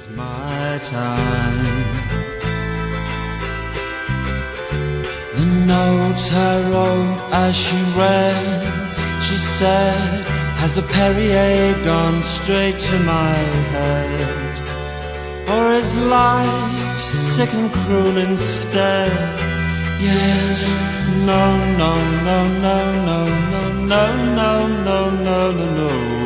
my time. The note I wrote as she read, she said, has the Perrier gone straight to my head? Or is life sick and cruel instead? Yes, no, no, no, no, no, no, no, no, no, no, no, no.